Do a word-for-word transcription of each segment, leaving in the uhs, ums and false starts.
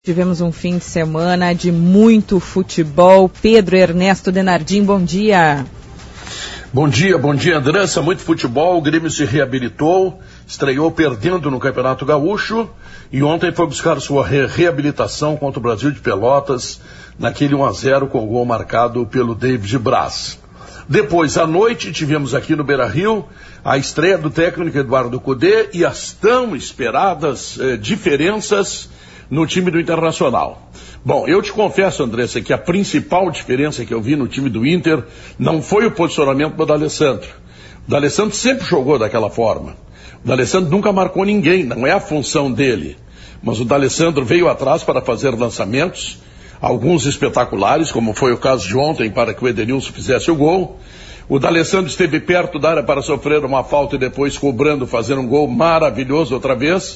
Tivemos um fim de semana de muito futebol. Pedro Ernesto Denardim, bom dia. Bom dia, bom dia, Andressa. Muito futebol, o Grêmio se reabilitou, estreou perdendo no Campeonato Gaúcho e ontem foi buscar sua re- reabilitação contra o Brasil de Pelotas, naquele um a zero com o gol marcado pelo David Braz. Depois, à noite, tivemos aqui no Beira-Rio a estreia do técnico Eduardo Cudê e as tão esperadas eh, diferenças no time do Internacional. Bom, eu te confesso, Andressa, que a principal diferença que eu vi no time do Inter não foi o posicionamento do D'Alessandro. O D'Alessandro sempre jogou daquela forma. O D'Alessandro nunca marcou ninguém, não é a função dele. Mas o D'Alessandro veio atrás para fazer lançamentos, alguns espetaculares, como foi o caso de ontem, para que o Edenilson fizesse o gol. O D'Alessandro esteve perto da área para sofrer uma falta e depois cobrando, fazer um gol maravilhoso outra vez.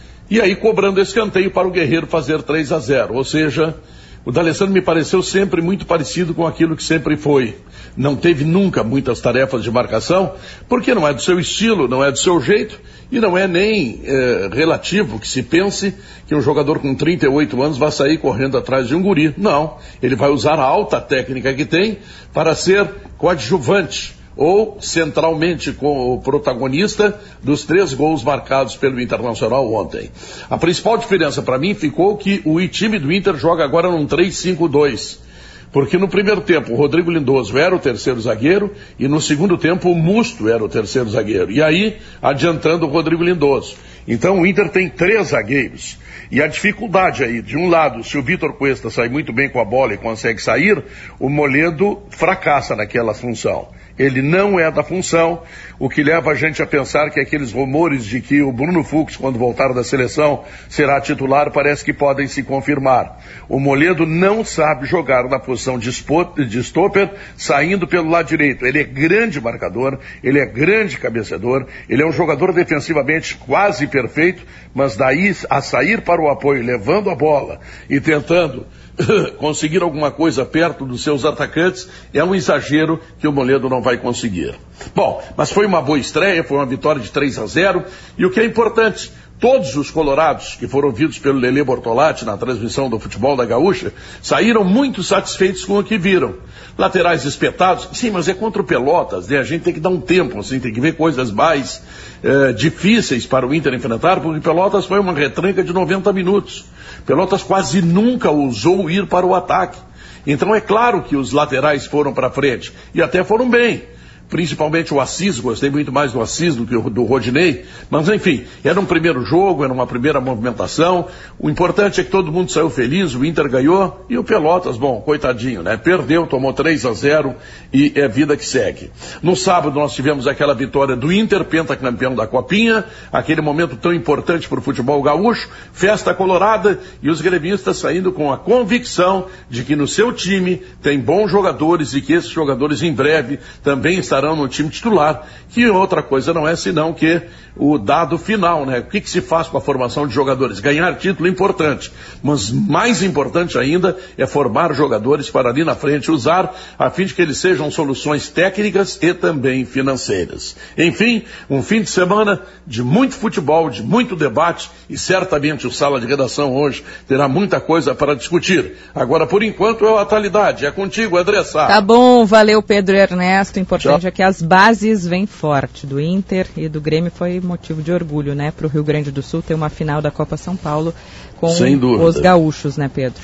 E aí cobrando escanteio para o Guerreiro fazer três a zero. Ou seja, o D'Alessandro me pareceu sempre muito parecido com aquilo que sempre foi. Não teve nunca muitas tarefas de marcação, porque não é do seu estilo, não é do seu jeito, e não é nem é, relativo que se pense que um jogador com trinta e oito anos vai sair correndo atrás de um guri. Não, ele vai usar a alta técnica que tem para ser coadjuvante, ou centralmente com o protagonista dos três gols marcados pelo Internacional ontem. A principal diferença para mim ficou que o time do Inter joga agora num três cinco dois. Porque no primeiro tempo o Rodrigo Lindoso era o terceiro zagueiro e no segundo tempo o Musto era o terceiro zagueiro. E aí, adiantando o Rodrigo Lindoso. Então o Inter tem três zagueiros. E a dificuldade aí, de um lado, se o Vitor Cuesta sai muito bem com a bola e consegue sair, o Moledo fracassa naquela função. Ele não é da função, o que leva a gente a pensar que aqueles rumores de que o Bruno Fux, quando voltar da seleção, será titular, parece que podem se confirmar. O Moledo não sabe jogar na posição de, spot, de stopper, saindo pelo lado direito. Ele é grande marcador, ele é grande cabeceador, ele é um jogador defensivamente quase perfeito, mas daí a sair para o apoio, levando a bola e tentando conseguir alguma coisa perto dos seus atacantes, é um exagero que o Moledo não vai conseguir. Bom, mas foi uma boa estreia, foi uma vitória de três a zero, e o que é importante, todos os colorados que foram ouvidos pelo Lelê Bortolatti na transmissão do Futebol da Gaúcha saíram muito satisfeitos com o que viram. Laterais espetados, sim, mas é contra o Pelotas, né? A gente tem que dar um tempo, assim, tem que ver coisas mais eh, difíceis para o Inter enfrentar, porque Pelotas foi uma retranca de noventa minutos. Pelotas quase nunca ousou ir para o ataque. Então é claro que os laterais foram para frente, e até foram bem. Principalmente o Assis, gostei muito mais do Assis do que do Rodinei, mas enfim, era um primeiro jogo, era uma primeira movimentação, o importante é que todo mundo saiu feliz, o Inter ganhou, e o Pelotas, bom, coitadinho, né, perdeu, tomou três a zero, e é vida que segue. No sábado nós tivemos aquela vitória do Inter, pentacampeão da Copinha, aquele momento tão importante para o futebol gaúcho, festa colorada, e os gremistas saindo com a convicção de que no seu time tem bons jogadores, e que esses jogadores em breve também estarão no time titular, que outra coisa não é senão que o dado final, né? O que, que se faz com a formação de jogadores? Ganhar título é importante, mas mais importante ainda é formar jogadores para ali na frente usar, a fim de que eles sejam soluções técnicas e também financeiras. Enfim, um fim de semana de muito futebol, de muito debate, e certamente o Sala de Redação hoje terá muita coisa para discutir. Agora, por enquanto, é a atualidade. É contigo, Andressa. Tá bom, valeu, Pedro Ernesto. Importante Tchau. é que as bases vêm forte do Inter e do Grêmio. Foi motivo de orgulho, né, para o Rio Grande do Sul ter uma final da Copa São Paulo com os gaúchos, né, Pedro?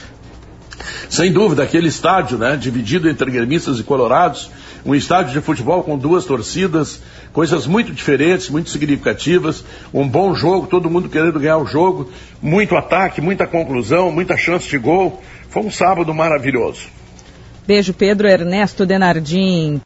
Sem dúvida, aquele estádio, né, dividido entre gremistas e colorados, um estádio de futebol com duas torcidas, coisas muito diferentes, muito significativas, um bom jogo, todo mundo querendo ganhar o jogo, muito ataque, muita conclusão, muita chance de gol. Foi um sábado maravilhoso. Beijo, Pedro Ernesto Denardim.